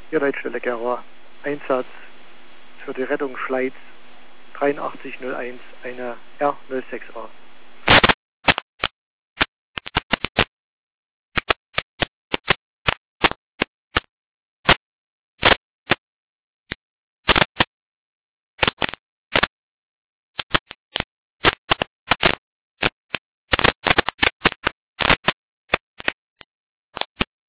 Hier Leitstelle Gera. Einsatz für die Rettung Schleiz 8301, eine R06A.